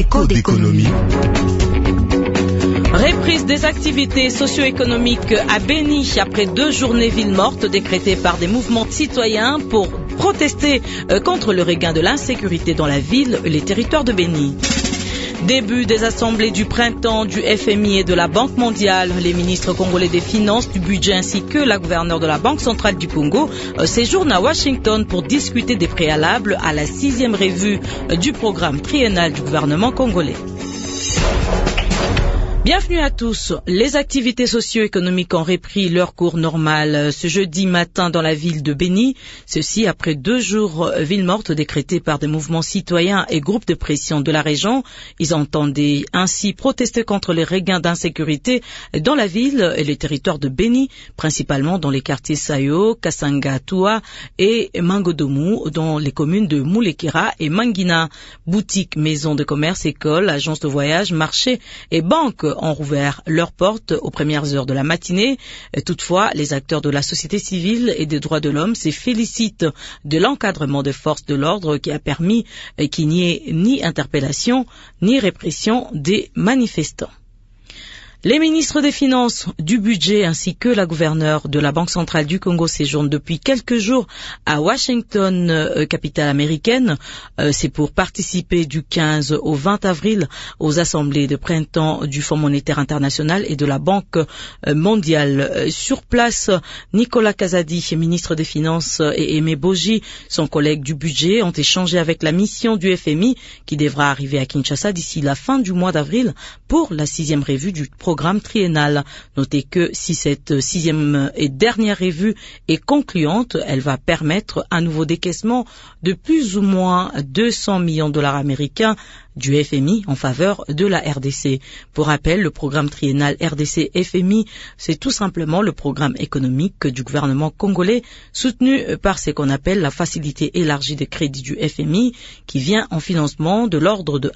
Écho d'économie. Reprise des activités socio-économiques à Béni après 2 journées ville morte décrétées par des mouvements citoyens pour protester contre le regain de l'insécurité dans la ville et les territoires de Béni. Début des assemblées du printemps du FMI et de la Banque mondiale. Les ministres congolais des Finances, du Budget ainsi que la gouverneure de la Banque centrale du Congo séjournent à Washington pour discuter des préalables à la 6e revue du programme triennal du gouvernement congolais. Bienvenue à tous. Les activités socio-économiques ont repris leur cours normal ce jeudi matin dans la ville de Béni. Ceci après 2 jours ville morte décrétés par des mouvements citoyens et groupes de pression de la région. Ils entendaient ainsi protester contre les regains d'insécurité dans la ville et les territoires de Béni, principalement dans les quartiers Sayo, Kasanga-Toua et Mangodomou, dans les communes de Moulekira et Mangina. Boutiques, maisons de commerce, écoles, agences de voyage, marchés et banques ont rouvert leurs portes aux premières heures de la matinée. Toutefois, les acteurs de la société civile et des droits de l'homme se félicitent de l'encadrement des forces de l'ordre qui a permis qu'il n'y ait ni interpellation ni répression des manifestants. Les ministres des Finances, du Budget ainsi que la gouverneure de la Banque centrale du Congo séjournent depuis quelques jours à Washington, capitale américaine. C'est pour participer du 15 au 20 avril aux assemblées de printemps du Fonds monétaire international et de la Banque mondiale. Sur place, Nicolas Kazadi, ministre des Finances, et Aimé Boji, son collègue du Budget, ont échangé avec la mission du FMI qui devra arriver à Kinshasa d'ici la fin du mois d'avril pour la 6e revue du programme triennal. Notez que si cette 6e et dernière revue est concluante, elle va permettre un nouveau décaissement de plus ou moins 200 millions de dollars américains du FMI en faveur de la RDC. Pour rappel, le programme triennal RDC-FMI, c'est tout simplement le programme économique du gouvernement congolais soutenu par ce qu'on appelle la facilité élargie de crédit du FMI qui vient en financement de l'ordre de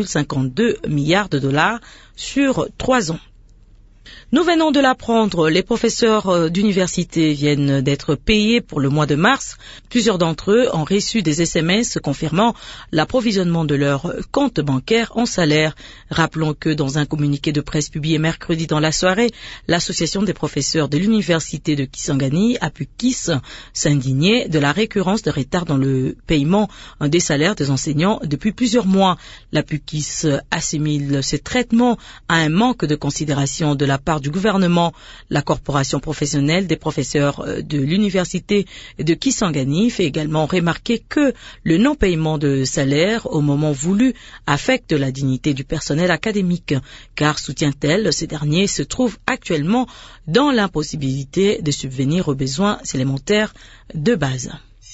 1,52 milliard de dollars sur 3 ans. Nous venons de l'apprendre, les professeurs d'université viennent d'être payés pour le mois de mars. Plusieurs d'entre eux ont reçu des SMS confirmant l'approvisionnement de leur compte bancaire en salaire. Rappelons que dans un communiqué de presse publié mercredi dans la soirée, l'association des professeurs de l'université de Kisangani, APUKIS, s'indignait de la récurrence de retard dans le paiement des salaires des enseignants depuis plusieurs mois. L'APUKIS assimile ce traitement à un manque de considération de la part du gouvernement. La corporation professionnelle des professeurs de l'université de Kisangani fait également remarquer que le non-paiement de salaire au moment voulu affecte la dignité du personnel académique, car, soutient-elle, ces derniers se trouvent actuellement dans l'impossibilité de subvenir aux besoins élémentaires de base.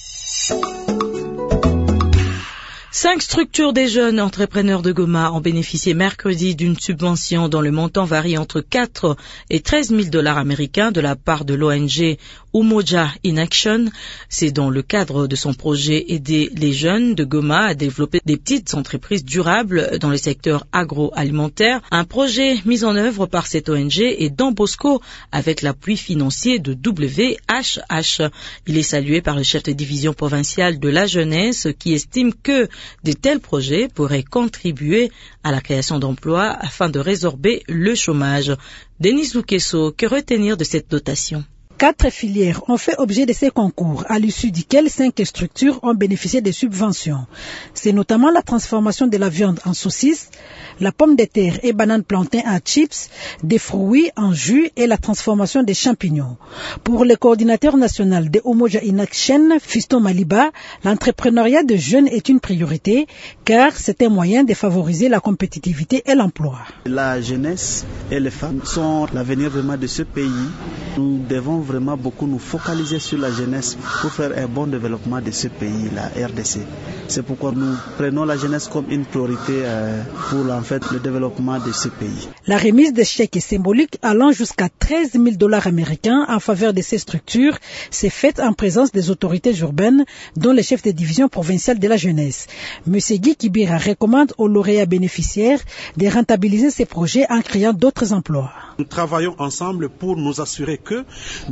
5 structures des jeunes entrepreneurs de Goma ont bénéficié mercredi d'une subvention dont le montant varie entre 4 et 13 000 dollars américains de la part de l'ONG Umoja in Action. C'est dans le cadre de son projet aider les jeunes de Goma à développer des petites entreprises durables dans le secteur agroalimentaire. Un projet mis en œuvre par cette ONG est Don Bosco avec l'appui financier de WHH. Il est salué par le chef de division provinciale de la jeunesse qui estime que de tels projets pourraient contribuer à la création d'emplois afin de résorber le chômage. Denis Lukeso, que retenir de cette dotation? 4 filières ont fait objet de ces concours, à l'issue duquel 5 structures ont bénéficié des subventions. C'est notamment la transformation de la viande en saucisse, la pomme de terre et banane plantain en chips, des fruits en jus et la transformation des champignons. Pour le coordinateur national de Umoja in Action, Fiston Maliba, l'entrepreneuriat de jeunes est une priorité car c'est un moyen de favoriser la compétitivité et l'emploi. La jeunesse et les femmes sont l'avenir vraiment de ce pays. Nous devons vraiment beaucoup nous focaliser sur la jeunesse pour faire un bon développement de ce pays, la RDC. C'est pourquoi nous prenons la jeunesse comme une priorité pour le développement de ce pays. La remise de chèques symboliques allant jusqu'à 13 000 dollars américains en faveur de ces structures s'est faite en présence des autorités urbaines, dont le chef de division provinciale de la jeunesse. M. Guy Kibira recommande aux lauréats bénéficiaires de rentabiliser ces projets en créant d'autres emplois. Nous travaillons ensemble pour nous assurer que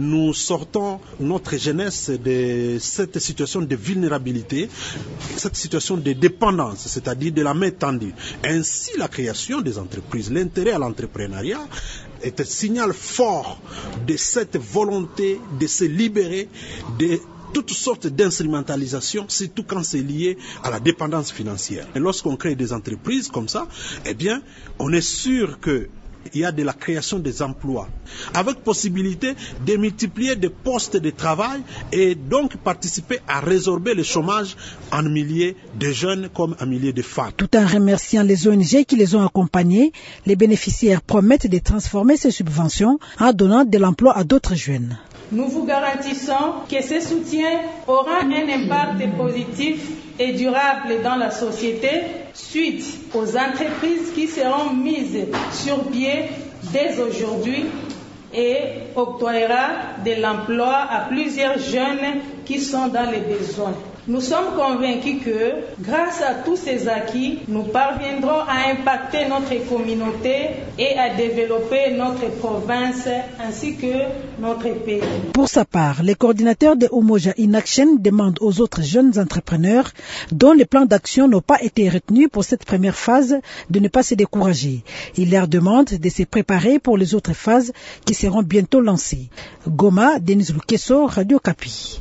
nous sortons notre jeunesse de cette situation de vulnérabilité, cette situation de dépendance, c'est-à-dire de la main tendue. Ainsi, la création des entreprises, l'intérêt à l'entrepreneuriat est un signal fort de cette volonté de se libérer de toutes sortes d'instrumentalisation, surtout quand c'est lié à la dépendance financière. Et lorsqu'on crée des entreprises comme ça, eh bien, on est sûr que il y a de la création des emplois, avec possibilité de multiplier des postes de travail et donc participer à résorber le chômage en milliers de jeunes comme en milliers de femmes. Tout en remerciant les ONG qui les ont accompagnés, les bénéficiaires promettent de transformer ces subventions en donnant de l'emploi à d'autres jeunes. Nous vous garantissons que ce soutien aura un impact positif et durable dans la société suite aux entreprises qui seront mises sur pied dès aujourd'hui et octroiera de l'emploi à plusieurs jeunes qui sont dans les besoins. Nous sommes convaincus que, grâce à tous ces acquis, nous parviendrons à impacter notre communauté et à développer notre province ainsi que notre pays. Pour sa part, les coordinateurs de Umoja in Action demandent aux autres jeunes entrepreneurs dont les plans d'action n'ont pas été retenus pour cette première phase de ne pas se décourager. Ils leur demandent de se préparer pour les autres phases qui seront bientôt lancées. Goma, Denis Lukeso, Radio Kapi.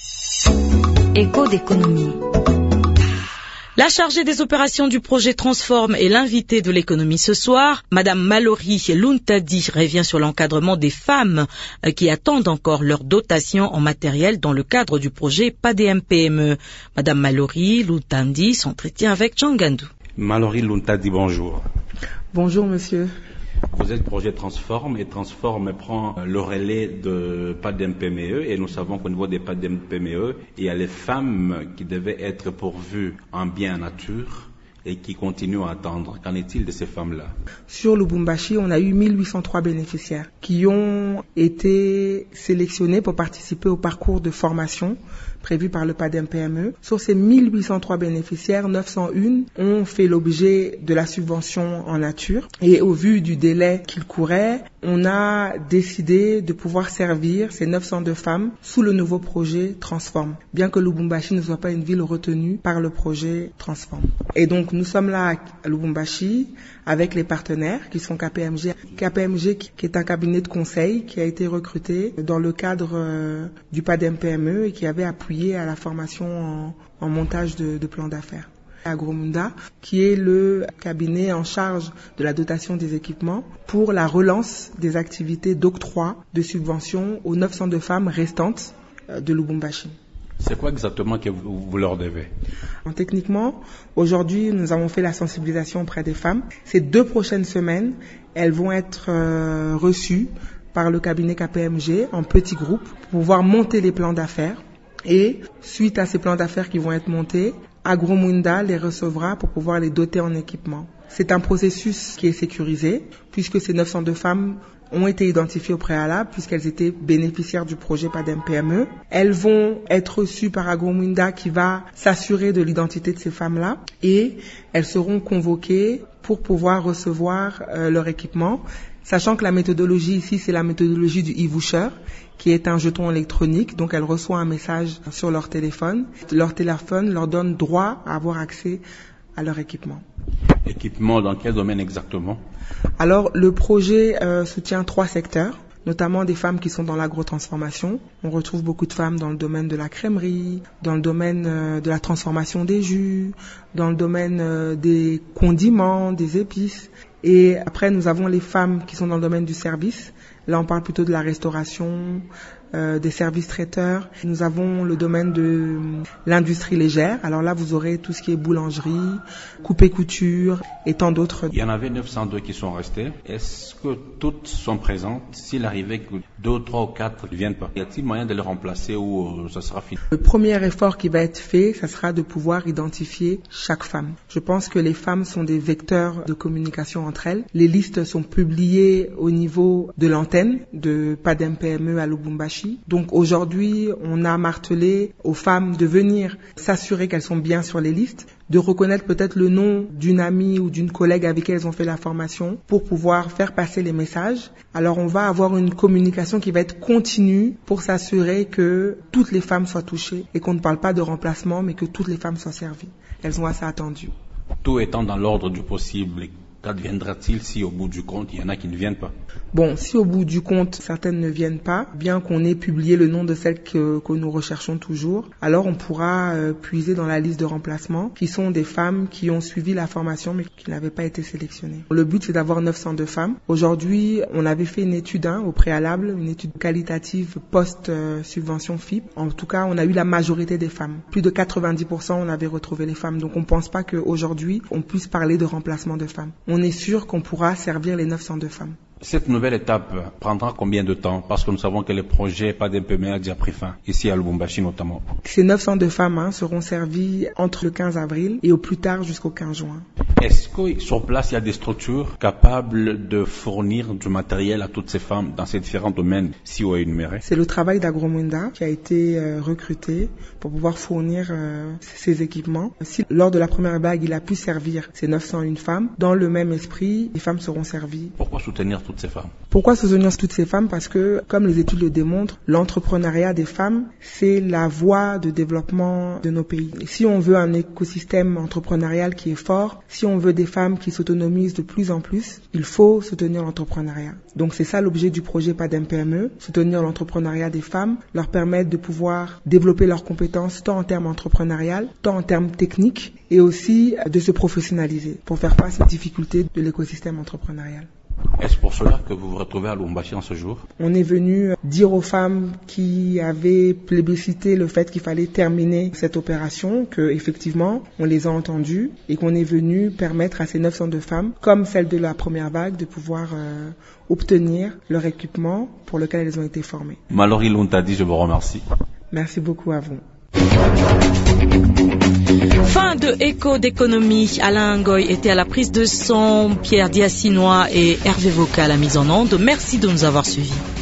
Écho d'économie. La chargée des opérations du projet Transforme est l'invitée de l'économie ce soir. Madame Mallory Luntadi revient sur l'encadrement des femmes qui attendent encore leur dotation en matériel dans le cadre du projet PADM-PME. Madame Mallory Luntadi s'entretient avec Djangandou. Mallory Luntadi, bonjour. Bonjour monsieur. Vous êtes projet Transforme et Transforme prend le relais de PADM-PME et nous savons qu'au niveau des PADM-PME, il y a les femmes qui devaient être pourvues en bien nature et qui continuent à attendre. Qu'en est-il de ces femmes-là? Sur Lubumbashi, on a eu 1803 bénéficiaires qui ont été sélectionnés pour participer au parcours de formation prévu par le PADM-PME. Sur ces 1803 bénéficiaires, 901 ont fait l'objet de la subvention en nature. Et au vu du délai qu'il courait, on a décidé de pouvoir servir ces 902 femmes sous le nouveau projet Transforme, bien que Lubumbashi ne soit pas une ville retenue par le projet Transforme. Et donc, nous sommes là à Lubumbashi avec les partenaires qui sont KPMG. KPMG qui est un cabinet de conseil qui a été recruté dans le cadre du PADM-PME et qui avait appuyé à la formation en montage de plans d'affaires. Agromunda, qui est le cabinet en charge de la dotation des équipements pour la relance des activités d'octroi de subventions aux 902 femmes restantes de Lubumbashi. C'est quoi exactement que vous leur devez? Techniquement, aujourd'hui, nous avons fait la sensibilisation auprès des femmes. Ces 2 prochaines semaines, elles vont être reçues par le cabinet KPMG en petits groupes pour pouvoir monter les plans d'affaires. Et suite à ces plans d'affaires qui vont être montés, Agromunda les recevra pour pouvoir les doter en équipement. C'est un processus qui est sécurisé puisque ces 902 femmes ont été identifiées au préalable puisqu'elles étaient bénéficiaires du projet PADM-PME. Elles vont être reçues par Agromunda qui va s'assurer de l'identité de ces femmes-là et elles seront convoquées pour pouvoir recevoir leur équipement, sachant que la méthodologie ici, c'est la méthodologie du e-voucher, qui est un jeton électronique. Donc, elles reçoivent un message sur leur téléphone. Leur téléphone leur donne droit à avoir accès à leur équipement. Équipement dans quel domaine exactement? Alors, le projet soutient 3 secteurs, notamment des femmes qui sont dans l'agrotransformation. On retrouve beaucoup de femmes dans le domaine de la crèmerie, dans le domaine de la transformation des jus, dans le domaine des condiments, des épices. Et après, nous avons les femmes qui sont dans le domaine du service. Là, on parle plutôt de la restauration, des services traiteurs. Nous avons le domaine de l'industrie légère. Alors là, vous aurez tout ce qui est boulangerie, coupe-couture et tant d'autres. Il y en avait 902 qui sont restées. Est-ce que toutes sont présentes? S'il arrivait que 2, 3 ou 4 ne viennent pas, y a-t-il moyen de les remplacer ou ça sera fini? Le premier effort qui va être fait, ça sera de pouvoir identifier chaque femme. Je pense que les femmes sont des vecteurs de communication entre elles. Les listes sont publiées au niveau de l'antenne de PADM-PME à Lubumbashi. Lubumbashi. Donc aujourd'hui, on a martelé aux femmes de venir s'assurer qu'elles sont bien sur les listes, de reconnaître peut-être le nom d'une amie ou d'une collègue avec qui elles ont fait la formation pour pouvoir faire passer les messages. Alors on va avoir une communication qui va être continue pour s'assurer que toutes les femmes soient touchées et qu'on ne parle pas de remplacement mais que toutes les femmes soient servies. Elles ont assez attendu. Tout étant dans l'ordre du possible, qu'adviendra-t-il si au bout du compte, il y en a qui ne viennent pas? Bon, si au bout du compte, certaines ne viennent pas, bien qu'on ait publié le nom de celles que nous recherchons toujours, alors on pourra puiser dans la liste de remplacement, qui sont des femmes qui ont suivi la formation mais qui n'avaient pas été sélectionnées. Le but, c'est d'avoir 902 femmes. Aujourd'hui, on avait fait une étude au préalable, une étude qualitative post-subvention FIP. En tout cas, on a eu la majorité des femmes. Plus de 90%, on avait retrouvé les femmes. Donc on ne pense pas qu'aujourd'hui, on puisse parler de remplacement de femmes. On est sûr qu'on pourra servir les 902 femmes. Cette nouvelle étape prendra combien de temps? Parce que nous savons que le projet PADMPME a déjà pris fin, ici à Lubumbashi notamment. Ces 902 femmes seront servies entre le 15 avril et au plus tard jusqu'au 15 juin. Est-ce que sur place, il y a des structures capables de fournir du matériel à toutes ces femmes dans ces différents domaines si on est énuméré? C'est le travail d'Agromunda qui a été recruté pour pouvoir fournir ces équipements. Si lors de la première vague, il a pu servir ces 901 femmes, dans le même esprit, les femmes seront servies. Pourquoi soutenir toutes ces femmes? Pourquoi soutenir toutes ces femmes? Parce que, comme les études le démontrent, l'entrepreneuriat des femmes, c'est la voie de développement de nos pays. Et si on veut un écosystème entrepreneurial qui est fort, si on veut des femmes qui s'autonomisent de plus en plus, il faut soutenir l'entrepreneuriat. Donc c'est ça l'objet du projet PADMPME, soutenir l'entrepreneuriat des femmes, leur permettre de pouvoir développer leurs compétences tant en termes entrepreneurial, tant en termes techniques, et aussi de se professionnaliser pour faire face aux difficultés de l'écosystème entrepreneurial. Est-ce pour cela que vous vous retrouvez à Lubumbashi en ce jour? On est venu dire aux femmes qui avaient plébiscité le fait qu'il fallait terminer cette opération, que effectivement on les a entendues et qu'on est venu permettre à ces 902 femmes, comme celle de la première vague, de pouvoir obtenir leur équipement pour lequel elles ont été formées. Mallory Luntadi, je vous remercie. Merci beaucoup à vous. Fin de Écho d'économie. Alain Ngoy était à la prise de son, Pierre Diassinois et Hervé Vocal à la mise en onde. Merci de nous avoir suivis.